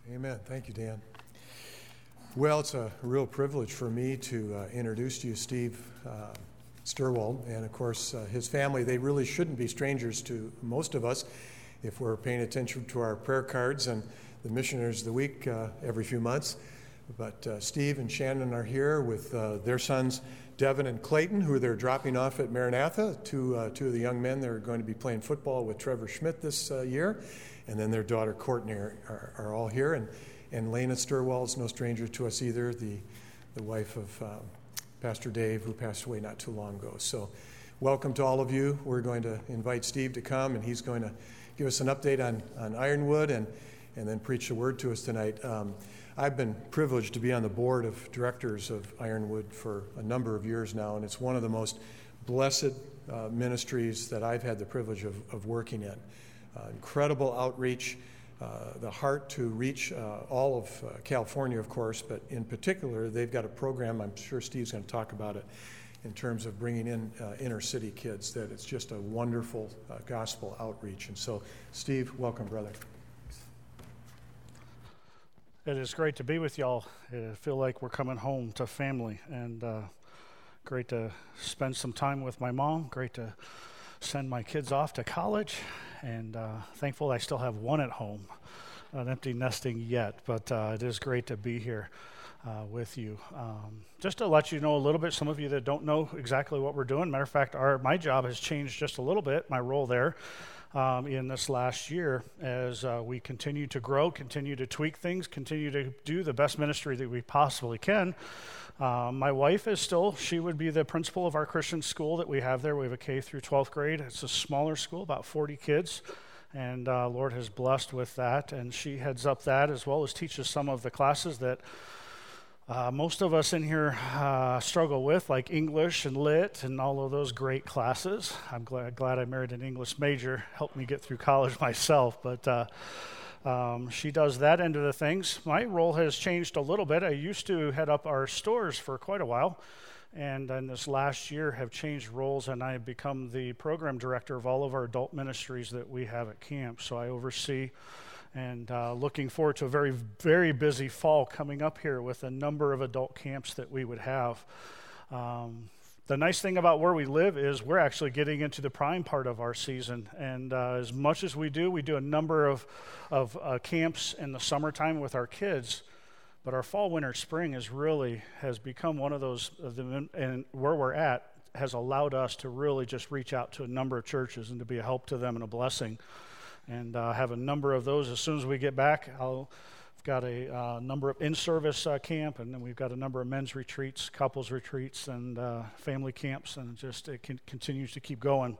Amen. Thank you, Dan. Well, it's a real privilege for me to introduce to you Steve Sturwald, and of course his family. They really shouldn't be strangers to most of us if we're paying attention to our prayer cards and the Missionaries of the Week every few months. But Steve and Shannon are here with their sons, Devin and Clayton, who they're dropping off at Maranatha, two of the young men that are going to be playing football with Trevor Schmidt this year. And then their daughter, Courtney, are all here. And Lena Sturwald is no stranger to us either, the wife of Pastor Dave, who passed away not too long ago. So welcome to all of you. We're going to invite Steve to come, and he's going to give us an update on Ironwood and then preach a word to us tonight. I've been privileged to be on the board of directors of Ironwood for a number of years now, and it's one of the most blessed ministries that I've had the privilege of working in. Incredible outreach, the heart to reach all of California, of course, but in particular, they've got a program, I'm sure Steve's going to talk about it, in terms of bringing in inner city kids, that it's just a wonderful gospel outreach. And so, Steve, welcome, brother. It is great to be with y'all. I feel like we're coming home to family, and great to spend some time with my mom, great to send my kids off to college, and thankful I still have one at home, not empty nesting yet, but it is great to be here with you. Just to let you know a little bit, some of you that don't know exactly what we're doing, matter of fact, my job has changed just a little bit, my role there in this last year, as we continue to grow, continue to tweak things, continue to do the best ministry that we possibly can. My wife she would be the principal of our Christian school that we have there. We have a K through 12th grade. It's a smaller school, about 40 kids, and Lord has blessed with that, and she heads up that as well as teaches some of the classes that most of us in here struggle with, like English and Lit and all of those great classes. I'm glad I married an English major, helped me get through college myself, but she does that end of the things. My role has changed a little bit. I used to head up our stores for quite a while, and in this last year have changed roles, and I have become the program director of all of our adult ministries that we have at camp. So I oversee, and looking forward to a very, very busy fall coming up here with a number of adult camps that we would have. The nice thing about where we live is we're actually getting into the prime part of our season, and as much as we do a number of camps in the summertime with our kids, but our fall, winter, spring has become one of those, and where we're at has allowed us to really just reach out to a number of churches and to be a help to them and a blessing, and have a number of those. As soon as we get back, I've got a number of in-service camp, and then we've got a number of men's retreats, couples retreats, and family camps, and it continues to keep going.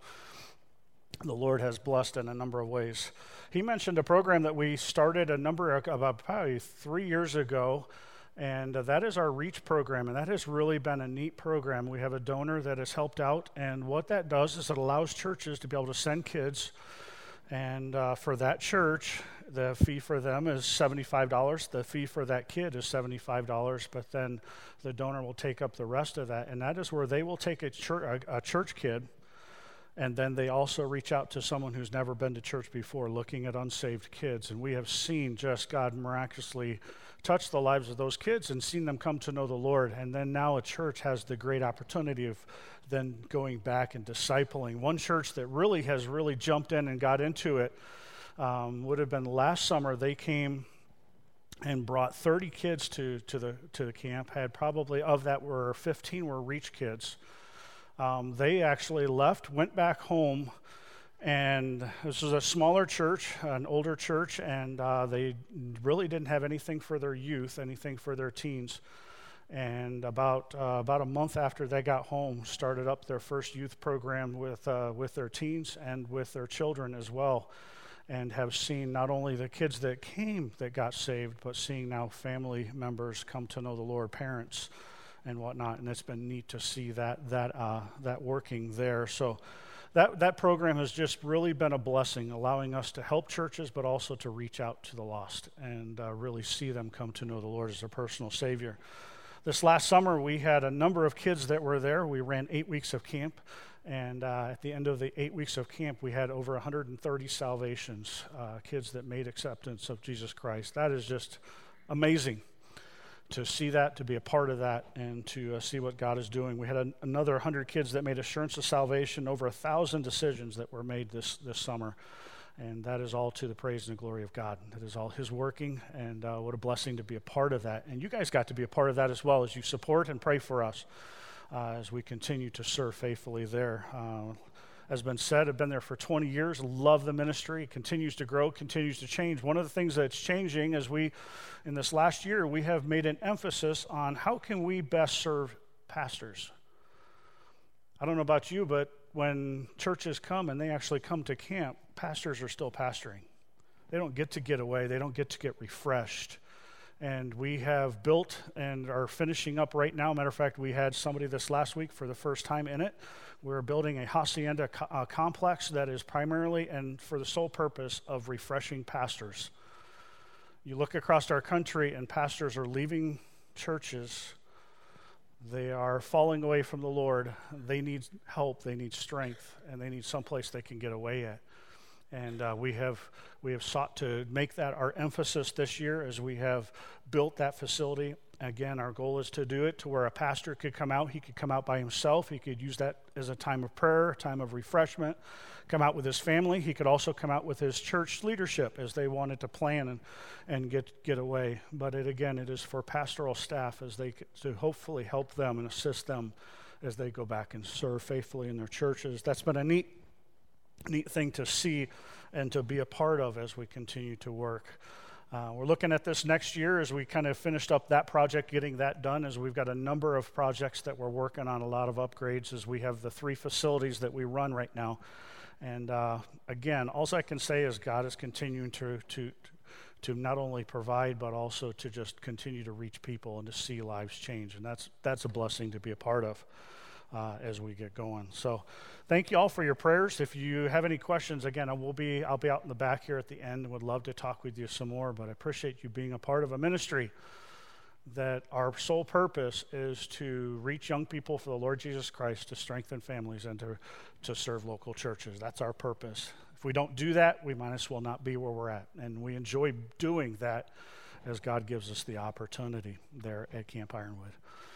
The Lord has blessed in a number of ways. He mentioned a program that we started about probably 3 years ago, and that is our REACH program, and that has really been a neat program. We have a donor that has helped out, and what that does is it allows churches to be able to send kids. And for that church, the fee for them is $75. The fee for that kid is $75, but then the donor will take up the rest of that. And that is where they will take a church kid, and then they also reach out to someone who's never been to church before, looking at unsaved kids. And we have seen just God miraculously touch the lives of those kids and seen them come to know the Lord. And then now a church has the great opportunity of then going back and discipling. One church that has really jumped in and got into it would have been last summer. They came and brought 30 kids to the camp. Had probably of that 15 were REACH kids. They actually left, went back home, and this was a smaller church, an older church, and they really didn't have anything for their youth, anything for their teens. And about a month after they got home, started up their first youth program with their teens and with their children as well, and have seen not only the kids that came that got saved, but seeing now family members come to know the Lord, parents and whatnot. And it's been neat to see that working there. So that program has just really been a blessing, allowing us to help churches, but also to reach out to the lost and really see them come to know the Lord as their personal Savior. This last summer, we had a number of kids that were there. We ran 8 weeks of camp, And at the end of the 8 weeks of camp, we had over 130 salvations, kids that made acceptance of Jesus Christ. That is just amazing to see that, to be a part of that, and to see what God is doing. We had another 100 kids that made assurance of salvation, over 1,000 decisions that were made this summer. And that is all to the praise and glory of God. That is all His working, and what a blessing to be a part of that. And you guys got to be a part of that as well, as you support and pray for us as we continue to serve faithfully there. As been said, I've been there for 20 years, love the ministry, it continues to grow, continues to change. One of the things that's changing is in this last year, we have made an emphasis on how can we best serve pastors. I don't know about you, but when churches come and they actually come to camp, pastors are still pastoring. They don't get to get away, they don't get to get refreshed. And we have built and are finishing up right now. Matter of fact, we had somebody this last week for the first time in it. We're building a hacienda complex that is primarily and for the sole purpose of refreshing pastors. You look across our country and pastors are leaving churches. They are falling away from the Lord. They need help, they need strength, and they need someplace they can get away at. And we have sought to make that our emphasis this year as we have built that facility. Again, our goal is to do it to where a pastor could come out. He could come out by himself. He could use that as a time of prayer, time of refreshment, come out with his family. He could also come out with his church leadership as they wanted to plan and get away. But it is for pastoral staff as they to hopefully help them and assist them as they go back and serve faithfully in their churches. That's been a neat thing to see and to be a part of as we continue to work. We're looking at this next year as we kind of finished up that project, getting that done, as we've got a number of projects that we're working on, a lot of upgrades, as we have the 3 facilities that we run right now. And again, all I can say is God is continuing to not only provide, but also to just continue to reach people and to see lives change. And that's a blessing to be a part of as we get going. So thank you all for your prayers. If you have any questions, again, I'll be out in the back here at the end and would love to talk with you some more, but I appreciate you being a part of a ministry that our sole purpose is to reach young people for the Lord Jesus Christ, to strengthen families, and to serve local churches. That's our purpose. If we don't do that, we might as well not be where we're at. And we enjoy doing that as God gives us the opportunity there at Camp Ironwood.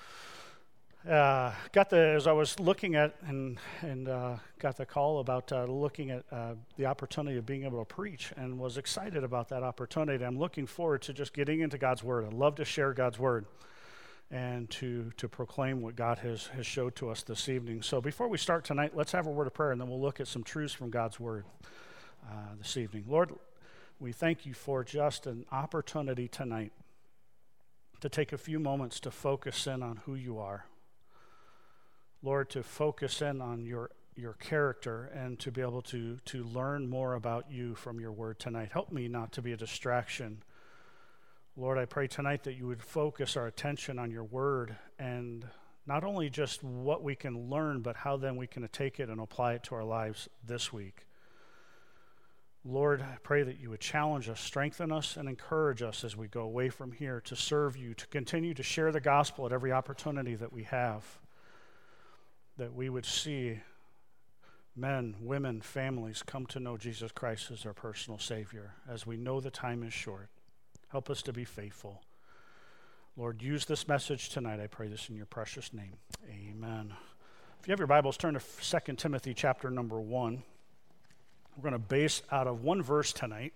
As I was looking at and got the call about looking at the opportunity of being able to preach, and was excited about that opportunity. I'm looking forward to just getting into God's Word. I love to share God's Word and to proclaim what God has showed to us this evening. So before we start tonight, let's have a word of prayer, and then we'll look at some truths from God's Word this evening. Lord, we thank you for just an opportunity tonight to take a few moments to focus in on who you are. Lord, to focus in on your character and to be able to learn more about you from your word tonight. Help me not to be a distraction. Lord, I pray tonight that you would focus our attention on your word, and not only just what we can learn, but how then we can take it and apply it to our lives this week. Lord, I pray that you would challenge us, strengthen us, and encourage us as we go away from here to serve you, to continue to share the gospel at every opportunity that we have. That we would see men, women, families come to know Jesus Christ as their personal Savior, as we know the time is short. Help us to be faithful. Lord, use this message tonight. I pray this in your precious name. Amen. If you have your Bibles, turn to 2 Timothy chapter number 1. We're going to base out of one verse tonight.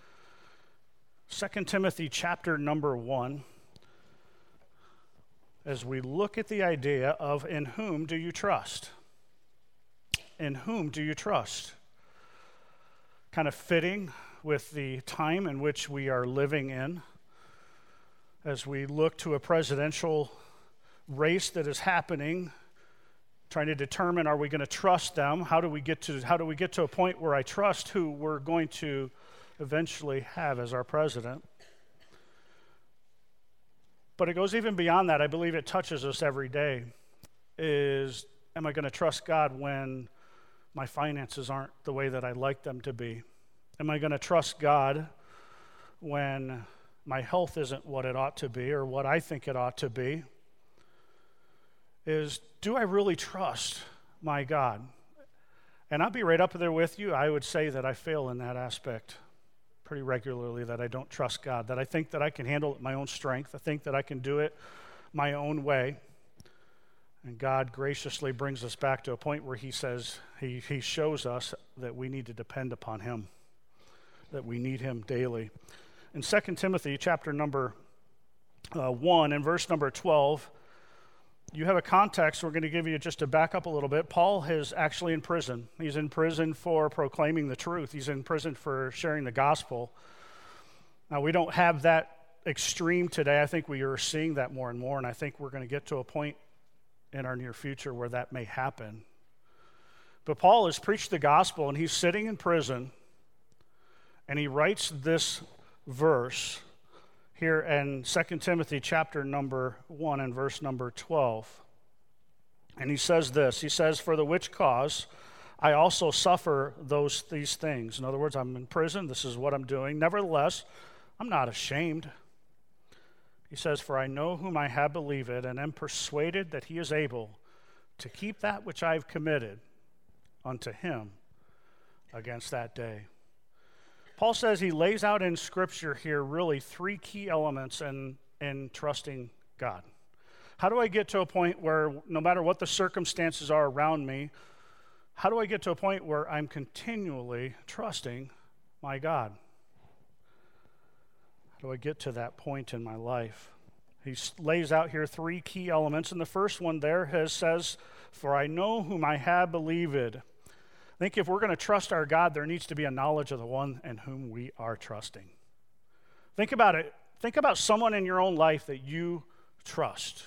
2 Timothy chapter number 1. As we look at the idea of in whom do you trust? In whom do you trust? Kind of fitting with the time in which we are living in, as we look to a presidential race that is happening, trying to determine, are we going to trust them? How do we get to a point where I trust who we're going to eventually have as our president? But it goes even beyond that. I believe it touches us every day. Am I going to trust God when my finances aren't the way that I'd like them to be? Am I going to trust God when my health isn't what it ought to be or what I think it ought to be? Do I really trust my God? And I'll be right up there with you. I would say that I fail in that aspect pretty regularly, that I don't trust God, that I think that I can handle it my own strength. I think that I can do it my own way. And God graciously brings us back to a point where he says, he shows us that we need to depend upon him, that we need him daily. In 2 Timothy chapter number 1 and verse number 12, you have a context we're going to give you just to back up a little bit. Paul is actually in prison. He's in prison for proclaiming the truth. He's in prison for sharing the gospel. Now, we don't have that extreme today. I think we are seeing that more and more, and I think we're going to get to a point in our near future where that may happen. But Paul has preached the gospel, and he's sitting in prison, and he writes this verse here in 2 Timothy chapter number 1 and verse number 12. And he says this, he says, "For the which cause I also suffer these things." In other words, I'm in prison, this is what I'm doing. "Nevertheless, I'm not ashamed." He says, "For I know whom I have believed, and am persuaded that he is able to keep that which I have committed unto him against that day." Paul says he lays out in Scripture here really three key elements in trusting God. How do I get to a point where no matter what the circumstances are around me, how do I get to a point where I'm continually trusting my God? How do I get to that point in my life? He lays out here three key elements, and the first one there says, "For I know whom I have believed." I think if we're going to trust our God, there needs to be a knowledge of the one in whom we are trusting. Think about it. Think about someone in your own life that you trust.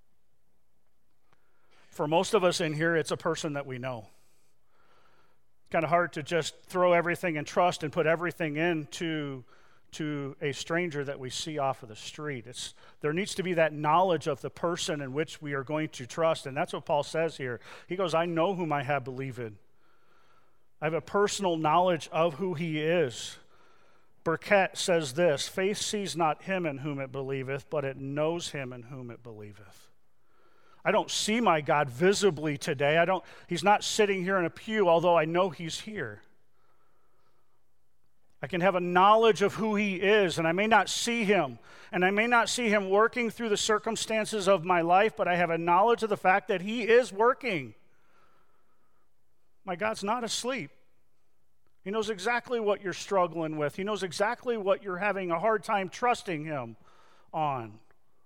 For most of us in here, it's a person that we know. It's kind of hard to just throw everything in trust and put everything into a stranger that we see off of the street. There needs to be that knowledge of the person in which we are going to trust, and that's what Paul says here. He goes, "I know whom I have believed." I have a personal knowledge of who he is. Burkett says this, "Faith sees not him in whom it believeth, but it knows him in whom it believeth." I don't see my God visibly today. He's not sitting here in a pew, although I know he's here. I can have a knowledge of who he is, and I may not see him, and I may not see him working through the circumstances of my life, but I have a knowledge of the fact that he is working. My God's not asleep. He knows exactly what you're struggling with. He knows exactly what you're having a hard time trusting him on.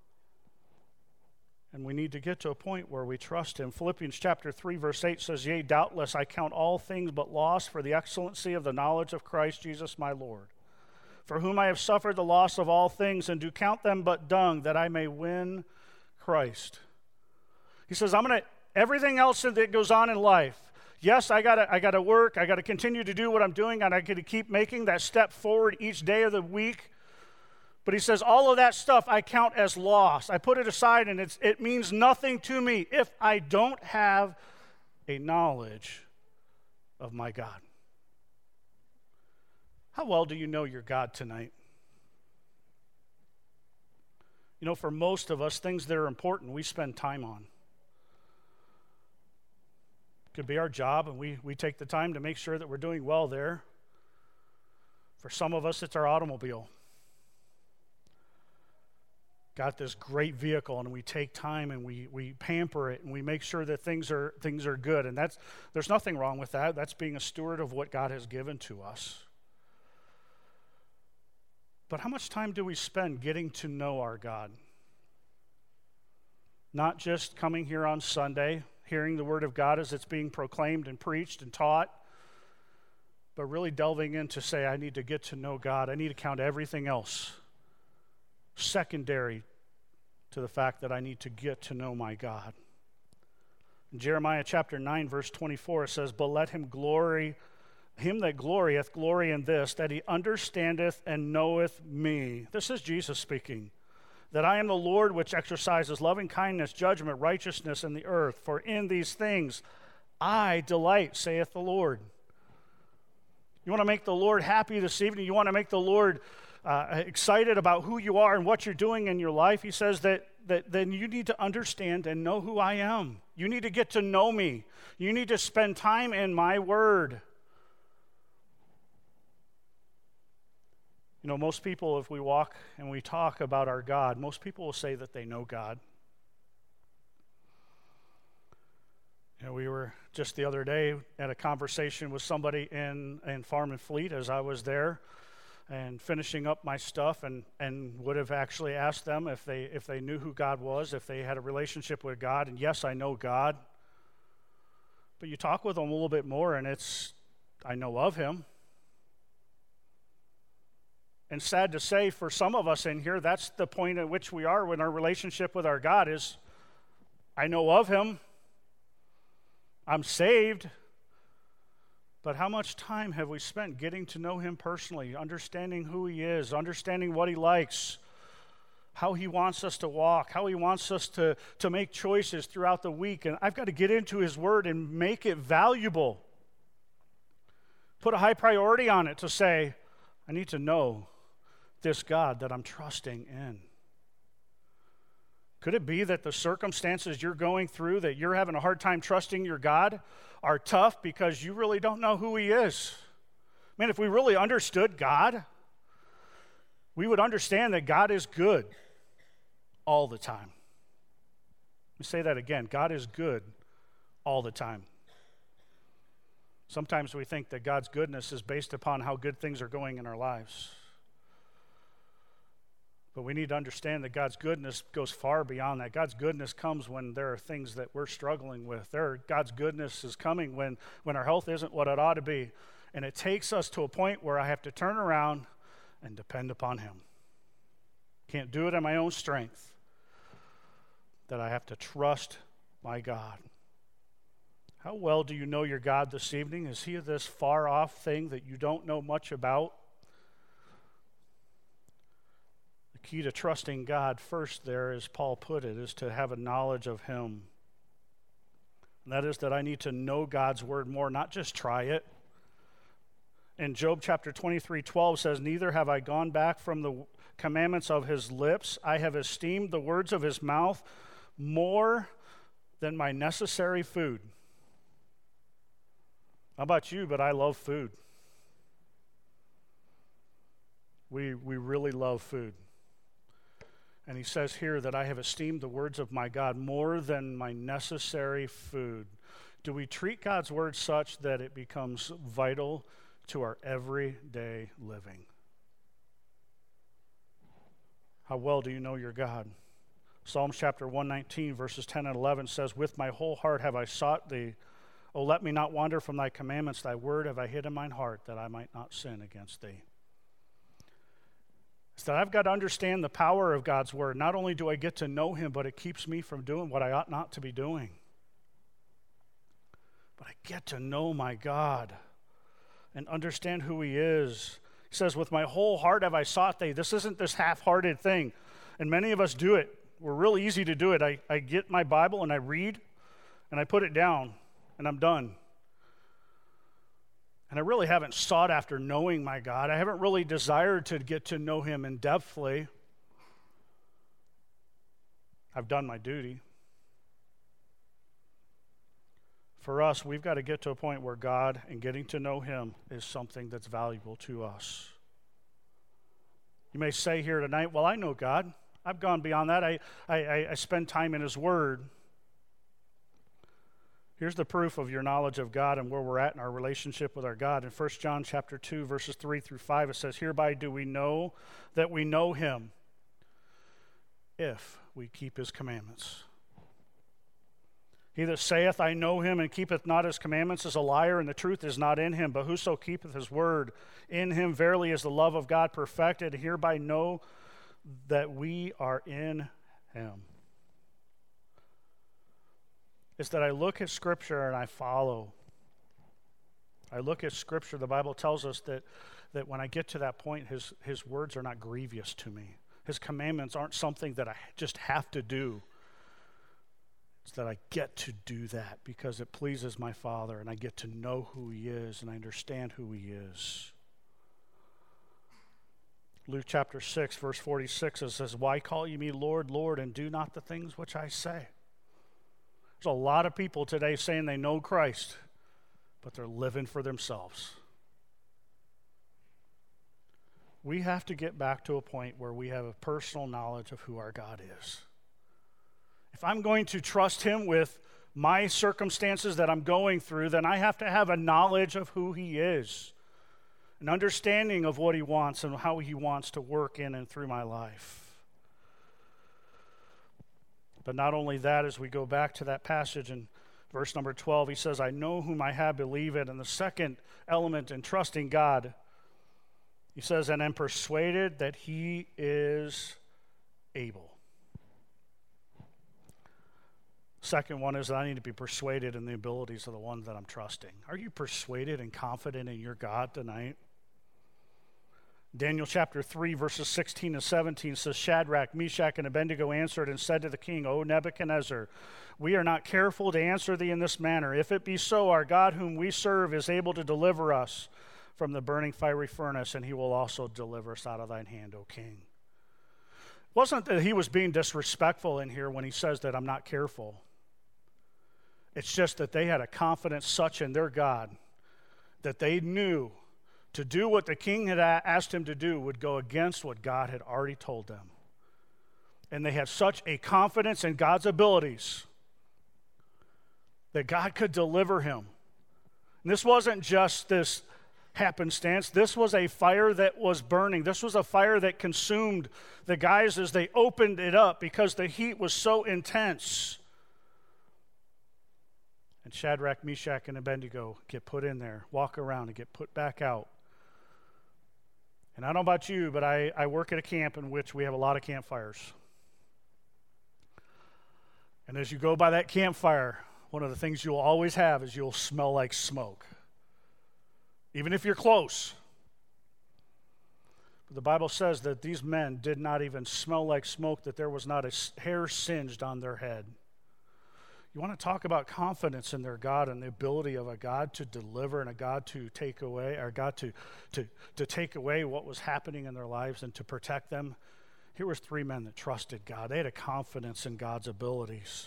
And we need to get to a point where we trust him. Philippians chapter 3, verse 8 says, "Yea, doubtless I count all things but loss for the excellency of the knowledge of Christ Jesus my Lord, for whom I have suffered the loss of all things, and do count them but dung, that I may win Christ." He says, everything else that goes on in life, yes, I gotta work, I gotta continue to do what I'm doing, and I gotta keep making that step forward each day of the week. But he says, all of that stuff I count as loss. I put it aside, and it means nothing to me if I don't have a knowledge of my God. How well do you know your God tonight? You know, for most of us, things that are important, we spend time on. It could be our job, and we take the time to make sure that we're doing well there. For some of us, it's our automobile. Got this great vehicle, and we take time and we pamper it, and we make sure that things are good. And there's nothing wrong with that. That's being a steward of what God has given to us. But how much time do we spend getting to know our God? Not just coming here on Sunday, hearing the Word of God as it's being proclaimed and preached and taught, but really delving in to say, I need to get to know God. I need to count everything else secondary to the fact that I need to get to know my God. In Jeremiah chapter 9, verse 24, it says, "But let him that glorieth, glory in this, that he understandeth and knoweth me." This is Jesus speaking. "That I am the Lord which exercises loving kindness, judgment, righteousness in the earth. For in these things I delight, saith the Lord." You want to make the Lord happy this evening? You want to make the Lord excited about who you are and what you're doing in your life, he says that then you need to understand and know who I am. You need to get to know me. You need to spend time in my word. You know, most people, if we walk and we talk about our God, most people will say that they know God. You know, we were just the other day at a conversation with somebody in Farm and Fleet as I was there and finishing up my stuff, and would have actually asked them if they knew who God was, if they had a relationship with God. And yes, I know God. But you talk with them a little bit more, and I know of him. And sad to say, for some of us in here, that's the point at which we are when our relationship with our God is, I know of him, I'm saved, but how much time have we spent getting to know him personally, understanding who he is, understanding what he likes, how he wants us to walk, how he wants us to make choices throughout the week? And I've got to get into his word and make it valuable. Put a high priority on it to say, I need to know this God that I'm trusting in. Could it be that the circumstances you're going through, that you're having a hard time trusting your God, are tough because you really don't know who he is? Man, if we really understood God, we would understand that God is good all the time. Let me say that again. God is good all the time. Sometimes we think that God's goodness is based upon how good things are going in our lives. But we need to understand that God's goodness goes far beyond that. God's goodness comes when there are things that we're struggling with. God's goodness is coming when our health isn't what it ought to be. And it takes us to a point where I have to turn around and depend upon him. Can't do it in my own strength. That I have to trust my God. How well do you know your God this evening? Is he this far off thing that you don't know much about? Key to trusting God first there, as Paul put it, is to have a knowledge of him. And that is that I need to know God's word more, not just try it. And Job chapter 23:12 says, neither have I gone back from the commandments of his lips. I have esteemed the words of his mouth more than my necessary food. How about you? But I love food. We really love food. And he says here that I have esteemed the words of my God more than my necessary food. Do we treat God's word such that it becomes vital to our everyday living? How well do you know your God? Psalms chapter 119, verses 10 and 11 says, with my whole heart have I sought thee. O let me not wander from thy commandments. Thy word have I hid in mine heart, that I might not sin against thee. It's that I've got to understand the power of God's word. Not only do I get to know him, but it keeps me from doing what I ought not to be doing. But I get to know my God and understand who he is. He says, with my whole heart have I sought thee. This isn't this half-hearted thing. And many of us do it. We're real easy to do it. I get my Bible and I read and I put it down and I'm done. And I really haven't sought after knowing my God. I haven't really desired to get to know him in depthly. I've done my duty. For us, we've got to get to a point where God and getting to know him is something that's valuable to us. You may say here tonight, well, I know God. I've gone beyond that. I spend time in his word. Here's the proof of your knowledge of God and where we're at in our relationship with our God. In 1 John chapter 2, verses 3 through 5, it says, hereby do we know that we know him if we keep his commandments. He that saith, I know him, and keepeth not his commandments is a liar, and the truth is not in him. But whoso keepeth his word, in him verily is the love of God perfected. Hereby know that we are in him. It's that I look at Scripture and I follow. I look at Scripture. The Bible tells us that when I get to that point, his words are not grievous to me. His commandments aren't something that I just have to do. It's that I get to do that because it pleases my Father and I get to know who he is and I understand who he is. Luke chapter 6, verse 46, it says, "Why call ye me Lord, Lord, and do not the things which I say?" There's a lot of people today saying they know Christ, but they're living for themselves. We have to get back to a point where we have a personal knowledge of who our God is. If I'm going to trust him with my circumstances that I'm going through, then I have to have a knowledge of who he is, an understanding of what he wants and how he wants to work in and through my life. But not only that, as we go back to that passage in verse number 12, he says, "I know whom I have believed." And the second element in trusting God, he says, "and am persuaded that he is able." Second one is that I need to be persuaded in the abilities of the one that I'm trusting. Are you persuaded and confident in your God tonight? Daniel chapter 3, verses 16 and 17 says, "Shadrach, Meshach, and Abednego answered and said to the king, O Nebuchadnezzar, we are not careful to answer thee in this manner. If it be so, our God whom we serve is able to deliver us from the burning fiery furnace, and he will also deliver us out of thine hand, O king." It wasn't that he was being disrespectful in here when he says that I'm not careful. It's just that they had a confidence such in their God that they knew to do what the king had asked him to do would go against what God had already told them. And they had such a confidence in God's abilities that God could deliver him. And this wasn't just this happenstance. This was a fire that was burning. This was a fire that consumed the guys as they opened it up because the heat was so intense. And Shadrach, Meshach, and Abednego get put in there, walk around, and get put back out. And I don't know about you, but I work at a camp in which we have a lot of campfires. And as you go by that campfire, one of the things you'll always have is you'll smell like smoke, even if you're close. But the Bible says that these men did not even smell like smoke, that there was not a hair singed on their head. You want to talk about confidence in their God and the ability of a God to deliver and a God to take away, or God to take away what was happening in their lives and to protect them. Here was three men that trusted God. They had a confidence in God's abilities.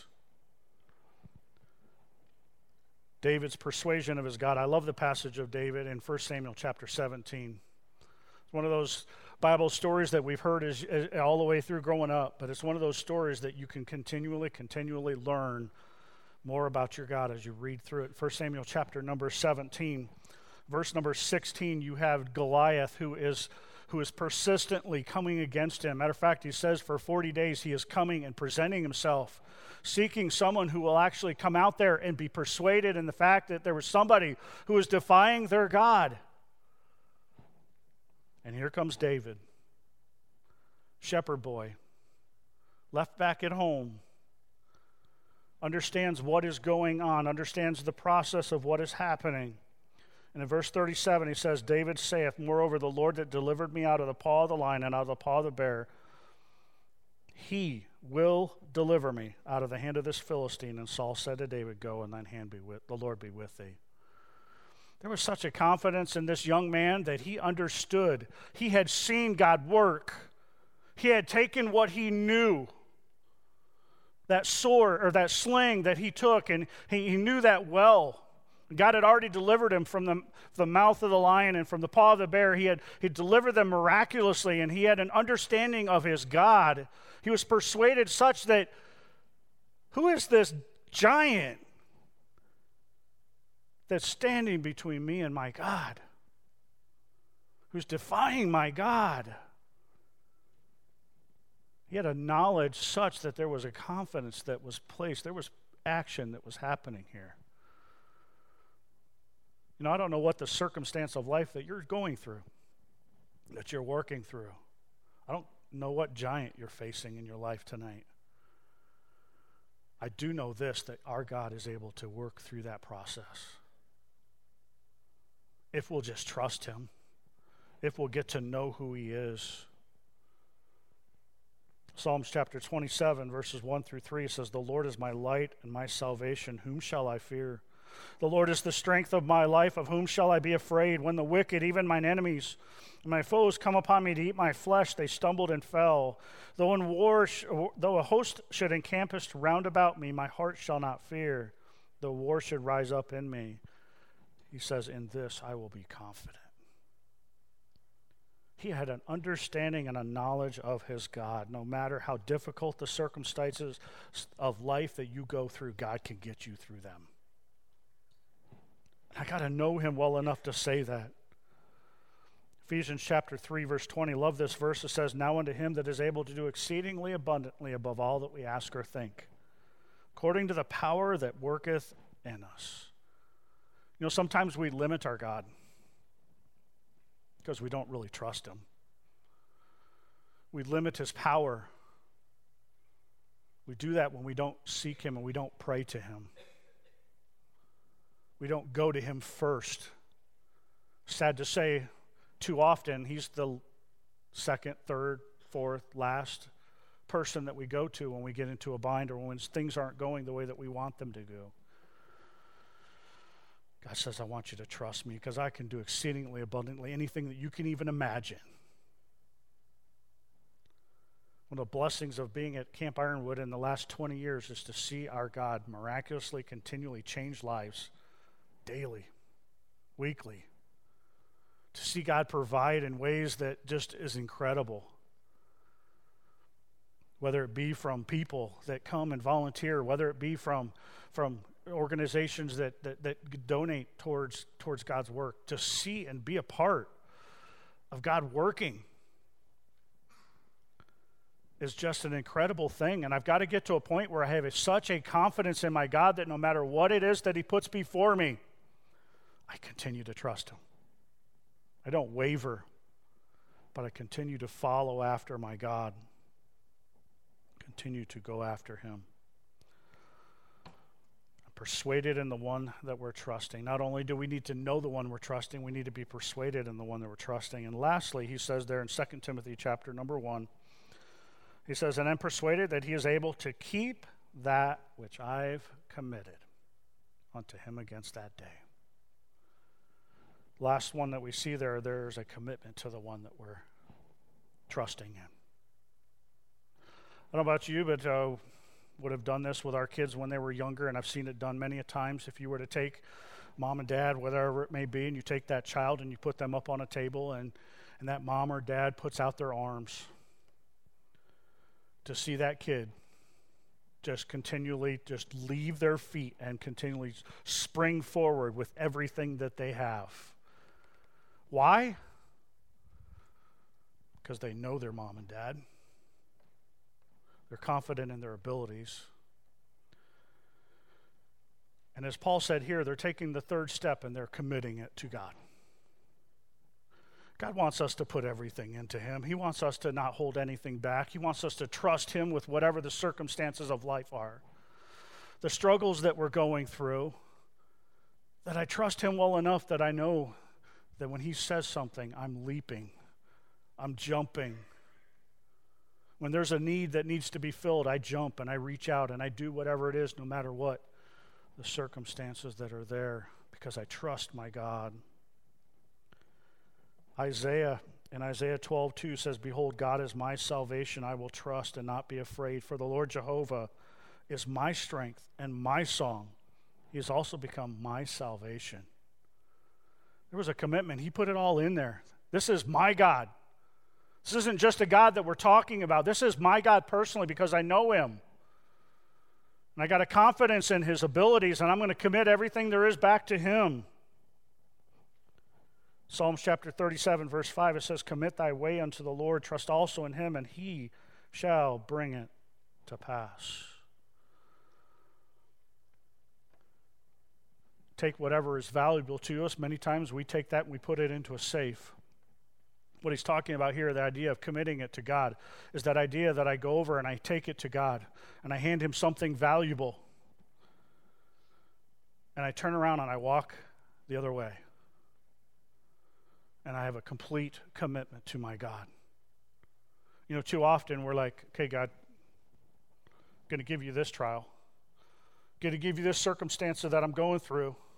David's persuasion of his God. I love the passage of David in 1 Samuel chapter 17. It's one of those Bible stories that we've heard all the way through growing up, but it's one of those stories that you can continually learn more about your God as you read through it. 1 Samuel chapter number 17, verse number 16, you have Goliath who is persistently coming against him. Matter of fact, he says for 40 days he is coming and presenting himself, seeking someone who will actually come out there and be persuaded in the fact that there was somebody who was defying their God. And here comes David, shepherd boy, left back at home, understands what is going on, understands the process of what is happening. And in verse 37, he says, David saith, moreover, the Lord that delivered me out of the paw of the lion and out of the paw of the bear, he will deliver me out of the hand of this Philistine. And Saul said to David, go, and thine hand the Lord be with thee. There was such a confidence in this young man that he understood. He had seen God work. He had taken what he knew, that sword or that sling that he took, and he knew that well. God had already delivered him from the mouth of the lion and from the paw of the bear. He delivered them miraculously, and he had an understanding of his God. He was persuaded such that, who is this giant that's standing between me and my God? Who's defying my God? He had a knowledge such that there was a confidence that was placed. There was action that was happening here. You know, I don't know what the circumstance of life that you're going through, that you're working through. I don't know what giant you're facing in your life tonight. I do know this, that our God is able to work through that process. If we'll just trust him, if we'll get to know who he is. Psalms chapter 27, verses 1 through 3 says, the Lord is my light and my salvation. Whom shall I fear? The Lord is the strength of my life. Of whom shall I be afraid? When the wicked, even mine enemies, and my foes come upon me to eat my flesh, they stumbled and fell. Though a host should encampest round about me, my heart shall not fear. Though war should rise up in me, he says, in this I will be confident. He had an understanding and a knowledge of his God. No matter how difficult the circumstances of life that you go through, God can get you through them. I got to know him well enough to say that. Ephesians chapter 3, verse 20. Love this verse. It says, now unto him that is able to do exceedingly abundantly above all that we ask or think, according to the power that worketh in us. You know, sometimes we limit our God because we don't really trust him. We limit his power. We do that when we don't seek him and we don't pray to him. We don't go to him first. Sad to say, too often he's the second, third, fourth, last person that we go to when we get into a bind or when things aren't going the way that we want them to go. God says, I want you to trust me because I can do exceedingly abundantly anything that you can even imagine. One of the blessings of being at Camp Ironwood in the last 20 years is to see our God miraculously, continually change lives daily, weekly. To see God provide in ways that just is incredible. Whether it be from people that come and volunteer, whether it be from organizations that donate towards God's work, to see and be a part of God working is just an incredible thing. And I've got to get to a point where I have such a confidence in my God that no matter what it is that he puts before me, I continue to trust him. I don't waver, but I continue to follow after my God. Continue to go after him. Persuaded in the one that we're trusting. Not only do we need to know the one we're trusting, we need to be persuaded in the one that we're trusting. And lastly, he says there in 2 Timothy chapter number 1, he says, and I'm persuaded that he is able to keep that which I've committed unto him against that day. Last one that we see there's a commitment to the one that we're trusting in. I don't know about you, but would have done this with our kids when they were younger, and I've seen it done many a times. If you were to take mom and dad, whatever it may be, and you take that child and you put them up on a table, and that mom or dad puts out their arms to see that kid just continually just leave their feet and continually spring forward with everything that they have. Why? Because they know their mom and dad. They're confident in their abilities. And as Paul said here, they're taking the third step and they're committing it to God. God wants us to put everything into him. He wants us to not hold anything back. He wants us to trust him with whatever the circumstances of life are. The struggles that we're going through, that I trust him well enough that I know that when he says something, I'm leaping, I'm jumping. When there's a need that needs to be filled, I jump and I reach out and I do whatever it is, no matter what the circumstances that are there, because I trust my God. Isaiah 12:2 says, behold, God is my salvation. I will trust and not be afraid. For the Lord Jehovah is my strength and my song. He has also become my salvation. There was a commitment. He put it all in there. This is my God. This isn't just a God that we're talking about. This is my God personally because I know him. And I got a confidence in his abilities, and I'm going to commit everything there is back to him. Psalms chapter 37, verse 5, it says, commit thy way unto the Lord, trust also in him, and he shall bring it to pass. Take whatever is valuable to us. Many times we take that and we put it into a safe. What he's talking about here, the idea of committing it to God, is that idea that I go over and I take it to God and I hand him something valuable and I turn around and I walk the other way and I have a complete commitment to my God. You know, too often we're like, okay, God, I'm going to give you this trial. I'm going to give you this circumstance that I'm going through.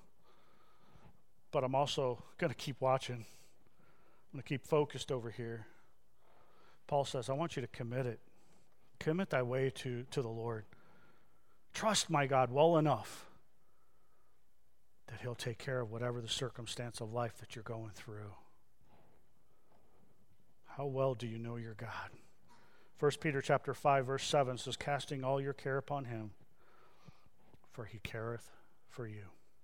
but I'm also going to keep watching. I'm going to keep focused over here. Paul says, I want you to commit it. Commit thy way to the Lord. Trust my God well enough that he'll take care of whatever the circumstance of life that you're going through. How well do you know your God? 1 Peter chapter 5, verse 7 says, casting all your care upon him, for he careth for you.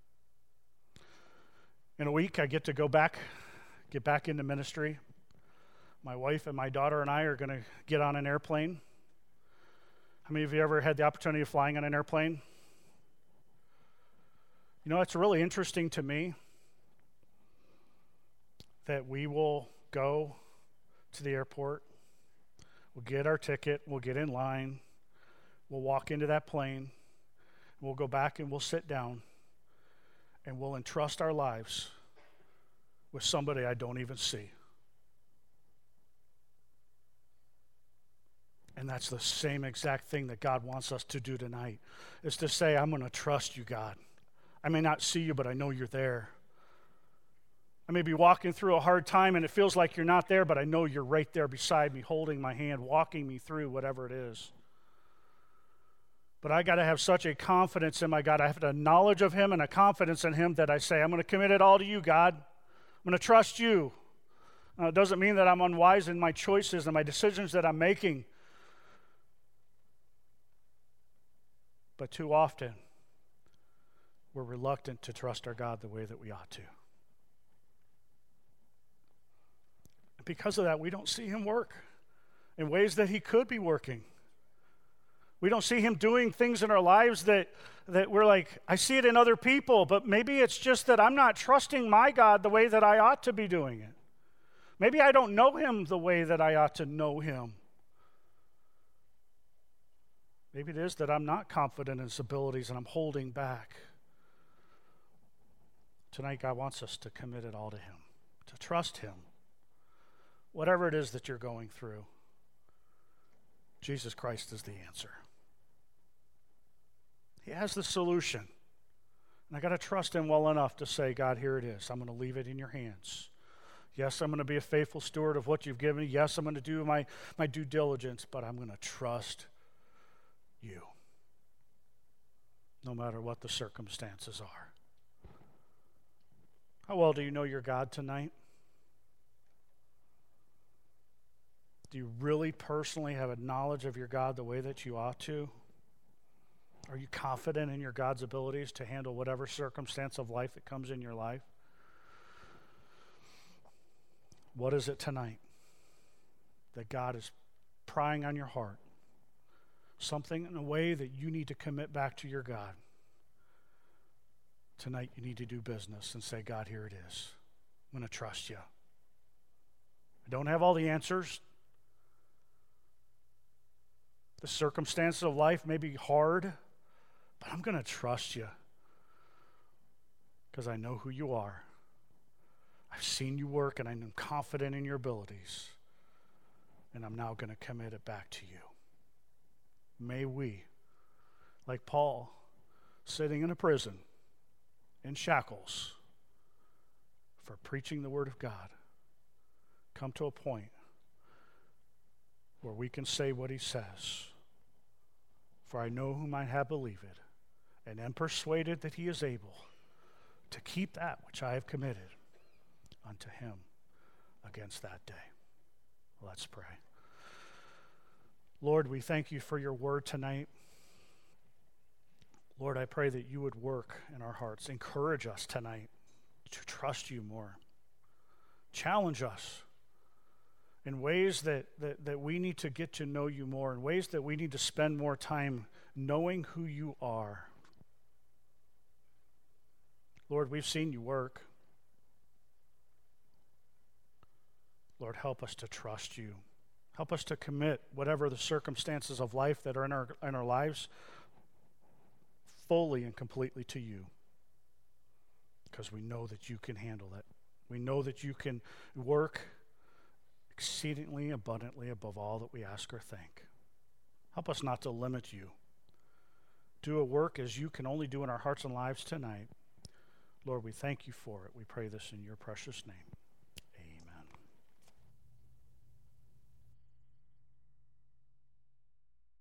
In a week, I get to get back into ministry. My wife and my daughter and I are going to get on an airplane. How many of you ever had the opportunity of flying on an airplane? You know, it's really interesting to me that we will go to the airport, we'll get our ticket, we'll get in line, we'll walk into that plane, we'll go back and we'll sit down, and we'll entrust our lives with somebody I don't even see. And that's the same exact thing that God wants us to do tonight, is to say, I'm going to trust you, God. I may not see you, but I know you're there. I may be walking through a hard time and it feels like you're not there, but I know you're right there beside me, holding my hand, walking me through whatever it is. But I got to have such a confidence in my God. I have a knowledge of him and a confidence in him that I say, I'm going to commit it all to you, God. I'm going to trust you. Now, it doesn't mean that I'm unwise in my choices and my decisions that I'm making. But too often, we're reluctant to trust our God the way that we ought to. Because of that, we don't see him work in ways that he could be working. We don't see him doing things in our lives that we're like, I see it in other people, but maybe it's just that I'm not trusting my God the way that I ought to be doing it. Maybe I don't know him the way that I ought to know him. Maybe it is that I'm not confident in his abilities and I'm holding back. Tonight, God wants us to commit it all to him, to trust him. Whatever it is that you're going through, Jesus Christ is the answer. He has the solution. And I got to trust him well enough to say, God, here it is. I'm going to leave it in your hands. Yes, I'm going to be a faithful steward of what you've given me. Yes, I'm going to do my due diligence, but I'm going to trust you, no matter what the circumstances are. How well do you know your God tonight? Do you really personally have a knowledge of your God the way that you ought to? Are you confident in your God's abilities to handle whatever circumstance of life that comes in your life? What is it tonight that God is prying on your heart? Something in a way that you need to commit back to your God. Tonight you need to do business and say, God, here it is. I'm going to trust you. I don't have all the answers. The circumstances of life may be hard, but I'm going to trust you because I know who you are. I've seen you work and I'm confident in your abilities, and I'm now going to commit it back to you. May we, like Paul, sitting in a prison in shackles for preaching the word of God, come to a point where we can say what he says. For I know whom I have believed, and am persuaded that he is able to keep that which I have committed unto him against that day. Let's pray. Lord, we thank you for your word tonight. Lord, I pray that you would work in our hearts. Encourage us tonight to trust you more. Challenge us in ways that we need to get to know you more, in ways that we need to spend more time knowing who you are. Lord, we've seen you work. Lord, help us to trust you. Help us to commit whatever the circumstances of life that are in our lives fully and completely to you, because we know that you can handle it. We know that you can work exceedingly abundantly above all that we ask or think. Help us not to limit you. Do a work as you can only do in our hearts and lives tonight. Lord, we thank you for it. We pray this in your precious name.